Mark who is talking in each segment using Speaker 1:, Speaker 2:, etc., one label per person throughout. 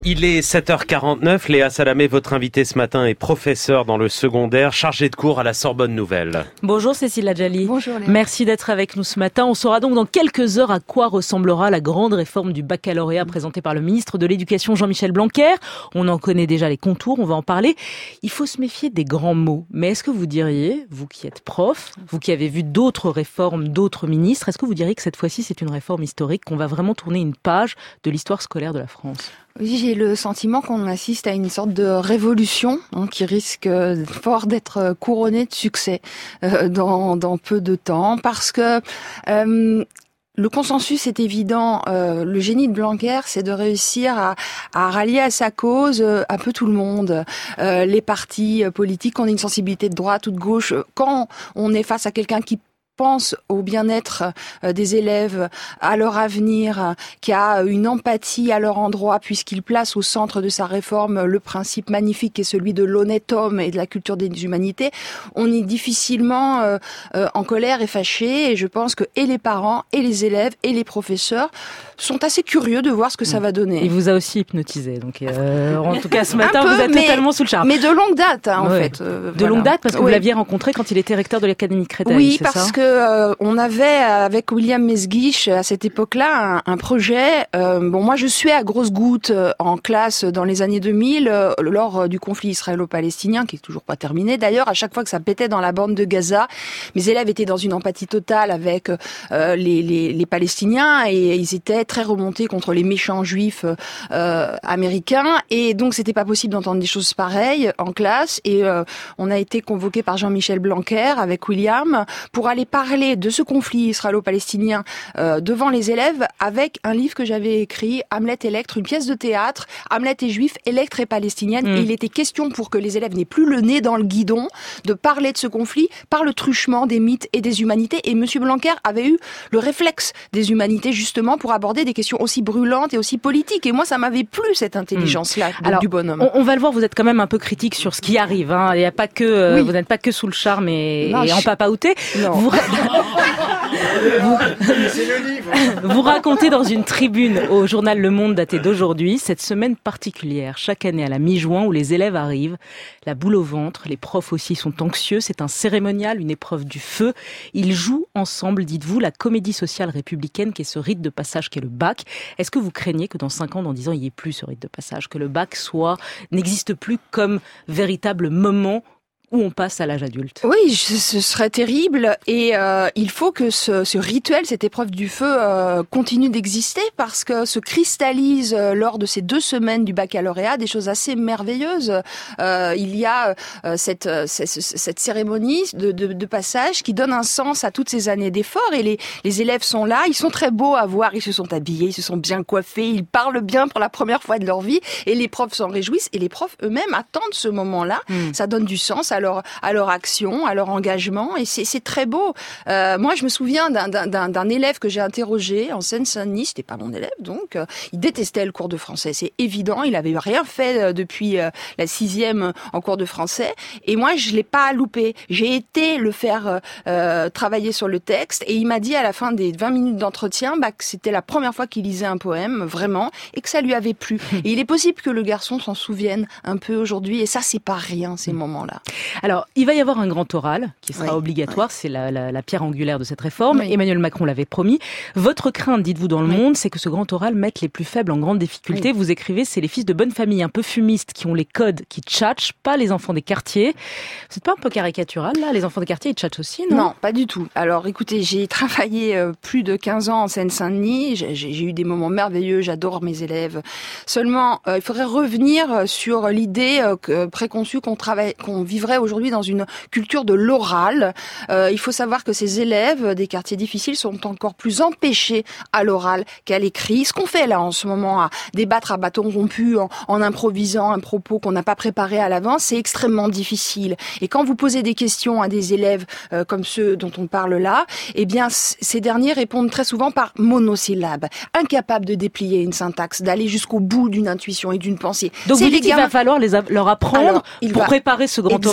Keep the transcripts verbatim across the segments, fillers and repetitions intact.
Speaker 1: Il est sept heures quarante-neuf, Léa Salamé, votre invitée ce matin, est professeure dans le secondaire, chargée de cours à la Sorbonne Nouvelle.
Speaker 2: Bonjour Cécile Adjali.
Speaker 3: Bonjour Léa.
Speaker 2: Merci d'être avec nous ce matin. On saura donc dans quelques heures à quoi ressemblera la grande réforme du baccalauréat présentée par le ministre de l'Éducation Jean-Michel Blanquer. On en connaît déjà les contours, on va en parler. Il faut se méfier des grands mots. Mais est-ce que vous diriez, vous qui êtes prof, vous qui avez vu d'autres réformes, d'autres ministres, est-ce que vous diriez que cette fois-ci c'est une réforme historique, qu'on va vraiment tourner une page de l'histoire scolaire de la France ?
Speaker 3: Oui, j'ai le sentiment qu'on assiste à une sorte de révolution hein, qui risque fort d'être couronnée de succès euh, dans, dans peu de temps, parce que euh, le consensus est évident. Euh, le génie de Blanquer, c'est de réussir à, à rallier à sa cause euh, un peu tout le monde, euh, les partis politiques, qu'on ait une sensibilité de droite ou de gauche. Quand on est face à quelqu'un qui pense au bien-être des élèves, à leur avenir, qui a une empathie à leur endroit, puisqu'il place au centre de sa réforme le principe magnifique qui est celui de l'honnête homme et de la culture des humanités, on est difficilement euh, euh, en colère et fâché, et je pense que et les parents, et les élèves, et les professeurs sont assez curieux de voir ce que ça va donner.
Speaker 2: Il vous a aussi hypnotisé, donc euh, en tout cas ce matin,
Speaker 3: peu,
Speaker 2: vous êtes
Speaker 3: mais,
Speaker 2: totalement sous le charme.
Speaker 3: Mais de longue date, hein, en
Speaker 2: ouais.
Speaker 3: fait. Euh,
Speaker 2: de
Speaker 3: voilà.
Speaker 2: longue date, parce que
Speaker 3: oui.
Speaker 2: vous l'aviez rencontré quand il était recteur de l'Académie de Créteil,
Speaker 3: oui,
Speaker 2: c'est
Speaker 3: parce
Speaker 2: ça
Speaker 3: que euh, on avait avec William Mesguich à cette époque-là un, un projet. Euh, bon, moi je suis à grosses gouttes en classe dans les années deux mille euh, lors du conflit israélo-palestinien qui est toujours pas terminé. D'ailleurs, à chaque fois que ça pétait dans la bande de Gaza, mes élèves étaient dans une empathie totale avec euh, les, les, les Palestiniens et ils étaient très remontés contre les méchants juifs euh, américains. Et donc c'était pas possible d'entendre des choses pareilles en classe. Et euh, on a été convoqués par Jean-Michel Blanquer avec William pour aller parler de ce conflit israélo-palestinien euh, devant les élèves avec un livre que j'avais écrit, Hamlet Électre, une pièce de théâtre, Hamlet est juif, Électre est palestinienne. Mmh. Et il était question, pour que les élèves n'aient plus le nez dans le guidon, de parler de ce conflit par le truchement des mythes et des humanités. Et M. Blanquer avait eu le réflexe des humanités justement pour aborder des questions aussi brûlantes et aussi politiques. Et moi, ça m'avait plu, cette intelligence-là mmh. Alors, du bonhomme.
Speaker 2: On, on va le voir, vous êtes quand même un peu critique sur ce qui arrive. Hein. Il y a pas que, euh, oui. Vous n'êtes pas que sous le charme et, non, et je... en papaouté.
Speaker 3: Non.
Speaker 2: Vous... Vous...
Speaker 4: C'est le livre.
Speaker 2: Vous racontez dans une tribune au journal Le Monde daté d'aujourd'hui cette semaine particulière, chaque année à la mi-juin où les élèves arrivent, la boule au ventre, les profs aussi sont anxieux, c'est un cérémonial, une épreuve du feu. Ils jouent ensemble, dites-vous, la comédie sociale républicaine qui est ce rite de passage qu'est le bac. Est-ce que vous craignez que dans cinq ans, dans dix ans, il n'y ait plus ce rite de passage, que le bac soit, n'existe plus comme véritable moment où on passe à l'âge adulte?
Speaker 3: Oui, ce serait terrible et euh, il faut que ce, ce rituel, cette épreuve du feu euh, continue d'exister parce que se cristallise euh, lors de ces deux semaines du baccalauréat des choses assez merveilleuses. Euh, il y a euh, cette, cette, cette cérémonie de, de, de passage qui donne un sens à toutes ces années d'efforts et les, les élèves sont là, ils sont très beaux à voir, ils se sont habillés, ils se sont bien coiffés, ils parlent bien pour la première fois de leur vie et les profs s'en réjouissent et les profs eux-mêmes attendent ce moment-là. Mmh. Ça donne du sens à leur, à leur action, à leur engagement, et c'est, c'est très beau. Euh, moi, je me souviens d'un, d'un, d'un élève que j'ai interrogé en Seine-Saint-Denis, c'était pas mon élève, donc euh, il détestait le cours de français, c'est évident, il avait rien fait euh, depuis euh, la sixième en cours de français, et moi, je l'ai pas loupé. J'ai été le faire euh, travailler sur le texte, et il m'a dit à la fin des vingt minutes d'entretien bah, que c'était la première fois qu'il lisait un poème, vraiment, et que ça lui avait plu. Et il est possible que le garçon s'en souvienne un peu aujourd'hui, et ça, c'est pas rien, ces moments-là.
Speaker 2: Alors, il va y avoir un grand oral qui sera oui, obligatoire, oui. c'est la, la, la pierre angulaire de cette réforme. Oui. Emmanuel Macron l'avait promis. Votre crainte, dites-vous dans Le oui. Monde, c'est que ce grand oral mette les plus faibles en grande difficulté. Oui. Vous écrivez, c'est les fils de bonne famille un peu fumistes qui ont les codes, qui tchatchent, pas les enfants des quartiers. C'est pas un peu caricatural, là? Les enfants des quartiers, ils tchatchent aussi, non?
Speaker 3: Non, pas du tout. Alors, écoutez, j'ai travaillé euh, plus de quinze ans en Seine-Saint-Denis. J'ai, j'ai eu des moments merveilleux, j'adore mes élèves. Seulement, euh, il faudrait revenir sur l'idée euh, que, préconçue qu'on, travaille, qu'on vivrait aujourd'hui dans une culture de l'oral. Euh, il faut savoir que ces élèves des quartiers difficiles sont encore plus empêchés à l'oral qu'à l'écrit. Ce qu'on fait là en ce moment, à débattre à bâton rompu en, en improvisant un propos qu'on n'a pas préparé à l'avance, c'est extrêmement difficile. Et quand vous posez des questions à des élèves euh, comme ceux dont on parle là, eh bien c- ces derniers répondent très souvent par monosyllabes, incapables de déplier une syntaxe, d'aller jusqu'au bout d'une intuition et d'une pensée.
Speaker 2: Donc
Speaker 3: c'est
Speaker 2: vous dites qu'il
Speaker 3: gamins...
Speaker 2: va falloir les a- leur apprendre Alors, pour va... préparer ce grand
Speaker 3: Exactement.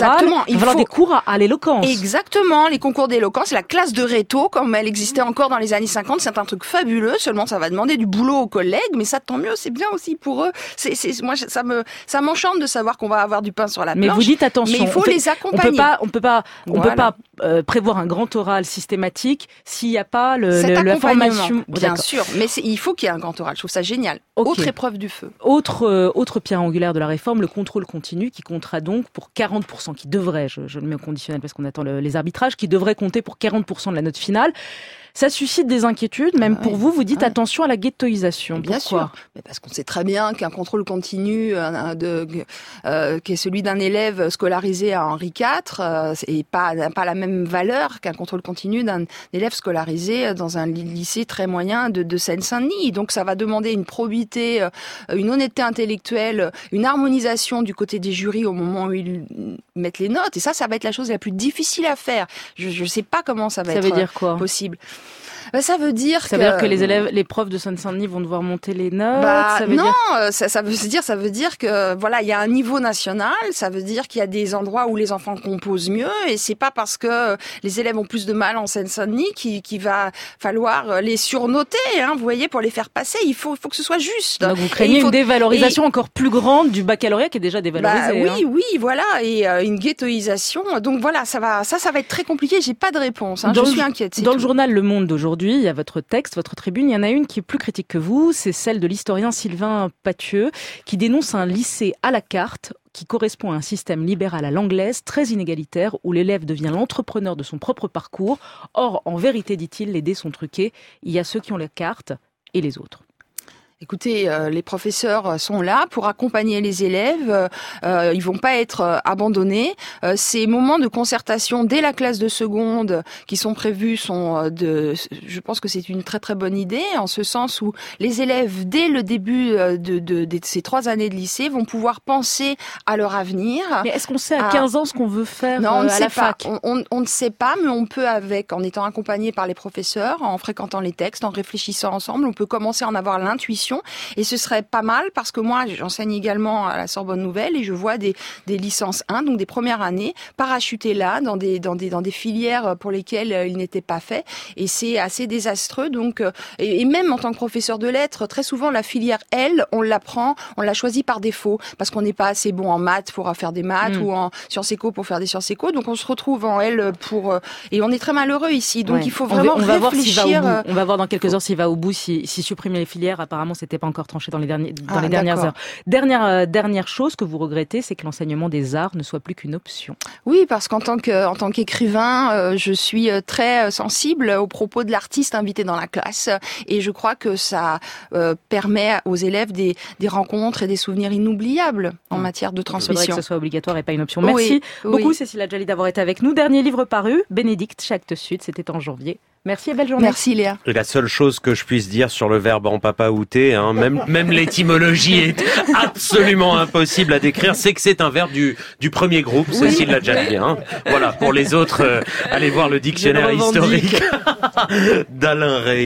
Speaker 3: Exactement.
Speaker 2: Il va falloir faut... des cours à, à l'éloquence.
Speaker 3: Exactement, les concours d'éloquence, la classe de réto, comme elle existait encore dans les années cinquante, c'est un truc fabuleux. Seulement, ça va demander du boulot aux collègues, mais ça, tant mieux, c'est bien aussi pour eux. C'est, c'est, moi, ça me, ça m'enchante de savoir qu'on va avoir du pain sur la planche.
Speaker 2: Mais vous dites attention.
Speaker 3: Mais il faut
Speaker 2: peut,
Speaker 3: les accompagner.
Speaker 2: On peut pas, on peut pas, on
Speaker 3: voilà.
Speaker 2: peut pas euh, prévoir un grand oral systématique s'il n'y a pas le, le la formation.
Speaker 3: Bien D'accord. sûr, mais c'est, il faut qu'il y ait un grand oral. Je trouve ça génial. Okay. Autre épreuve du feu.
Speaker 2: Autre, euh, autre pierre angulaire de la réforme, le contrôle continu qui comptera donc pour quarante pour cent, qui devrait, je, je le mets au conditionnel parce qu'on attend le, les arbitrages, qui devrait compter pour quarante pour cent de la note finale. Ça suscite des inquiétudes, même ah pour oui. vous. Vous dites ah attention à la ghettoisation.
Speaker 3: Bien
Speaker 2: Pourquoi
Speaker 3: sûr, mais parce qu'on sait très bien qu'un contrôle continu, euh, de, euh, qui est celui d'un élève scolarisé à Henri quatre, euh, et pas n'a pas la même valeur qu'un contrôle continu d'un élève scolarisé dans un lycée très moyen de, de Seine-Saint-Denis. Donc ça va demander une probité, euh, une honnêteté intellectuelle, une harmonisation du côté des jurys au moment où ils mettent les notes. Et ça, ça va être la chose la plus difficile à faire. Je ne sais pas comment ça va
Speaker 2: ça
Speaker 3: être
Speaker 2: veut dire quoi
Speaker 3: possible. Ben, ça veut dire
Speaker 2: ça
Speaker 3: que...
Speaker 2: veut dire que les élèves, les profs de Seine-Saint-Denis vont devoir monter les notes.
Speaker 3: Bah,
Speaker 2: ça veut
Speaker 3: non,
Speaker 2: dire...
Speaker 3: ça, ça veut dire, ça veut dire que voilà, il y a un niveau national. Ça veut dire qu'il y a des endroits où les enfants composent mieux, et c'est pas parce que les élèves ont plus de mal en Seine-Saint-Denis qu'il, qu'il va falloir les surnoter. Hein, vous voyez, pour les faire passer, il faut, il faut que ce soit juste.
Speaker 2: Donc vous craignez
Speaker 3: faut...
Speaker 2: une dévalorisation et... encore plus grande du baccalauréat qui est déjà dévalorisé.
Speaker 3: Bah, oui,
Speaker 2: hein.
Speaker 3: oui, voilà, et euh, une ghettoisation. Donc voilà, ça va, ça, ça va être très compliqué. J'ai pas de réponse. Hein, je suis inquiète.
Speaker 2: Dans
Speaker 3: tout.
Speaker 2: le journal Le Monde d'aujourd'hui, il y a votre texte. Votre tribune, il y en a une qui est plus critique que vous, c'est celle de l'historien Sylvain Pathieu, qui dénonce un lycée à la carte qui correspond à un système libéral à l'anglaise, très inégalitaire, où l'élève devient l'entrepreneur de son propre parcours. Or, en vérité, dit-il, les dés sont truqués. Il y a ceux qui ont la carte et les autres.
Speaker 3: Écoutez, euh, les professeurs sont là pour accompagner les élèves. Euh, ils vont pas être euh, abandonnés. Euh, ces moments de concertation dès la classe de seconde qui sont prévus sont euh, de. Je pense que c'est une très très bonne idée en ce sens où les élèves dès le début de, de, de, de ces trois années de lycée vont pouvoir penser à leur avenir.
Speaker 2: Mais est-ce qu'on sait à quinze ans ce qu'on veut faire
Speaker 3: non, on
Speaker 2: euh,
Speaker 3: ne
Speaker 2: à
Speaker 3: sait
Speaker 2: la
Speaker 3: pas.
Speaker 2: fac
Speaker 3: on, on, on ne sait pas, mais on peut avec, en étant accompagné par les professeurs, en fréquentant les textes, en réfléchissant ensemble, on peut commencer à en avoir l'intuition. Et ce serait pas mal parce que moi, j'enseigne également à la Sorbonne Nouvelle et je vois des, des licences un, donc des premières années, parachutées là, dans des, dans des, dans des filières pour lesquelles ils n'étaient pas faits. Et c'est assez désastreux. Donc, et, et même en tant que professeur de lettres, très souvent, la filière L, on l'apprend, on l'a choisie par défaut parce qu'on n'est pas assez bon en maths pour faire des maths mmh. ou en sciences éco pour faire des sciences éco. Donc, on se retrouve en L pour, et on est très malheureux ici. Donc, ouais. il faut vraiment
Speaker 2: on va, on
Speaker 3: réfléchir.
Speaker 2: Va voir on va voir dans quelques heures s'il va au bout, si, si supprimer les filières. Apparemment, c'était pas encore tranché dans les, derniers, dans ah, les dernières d'accord. heures. Dernière, euh, dernière chose que vous regrettez, c'est que l'enseignement des arts ne soit plus qu'une option.
Speaker 3: Oui, parce qu'en tant que, en tant qu'écrivain, euh, je suis très sensible aux propos de l'artiste invité dans la classe, et je crois que ça euh, permet aux élèves des, des rencontres et des souvenirs inoubliables en mmh. matière de transmission.
Speaker 2: Il faudrait que ce soit obligatoire et pas une option. Merci oui, beaucoup, oui. Cécile Adjali, d'avoir été avec nous. Dernier livre paru, Bénédicte, Actes Sud, c'était en janvier. Merci et belle journée.
Speaker 3: Merci Léa.
Speaker 1: Et la seule chose que je puisse dire sur le verbe en papaouté, hein, même même l'étymologie est absolument impossible à décrire, c'est que c'est un verbe du du premier groupe. Oui. Cécile l'a déjà dit. Hein. Voilà, pour les autres, euh, allez voir le dictionnaire historique d'Alain Rey.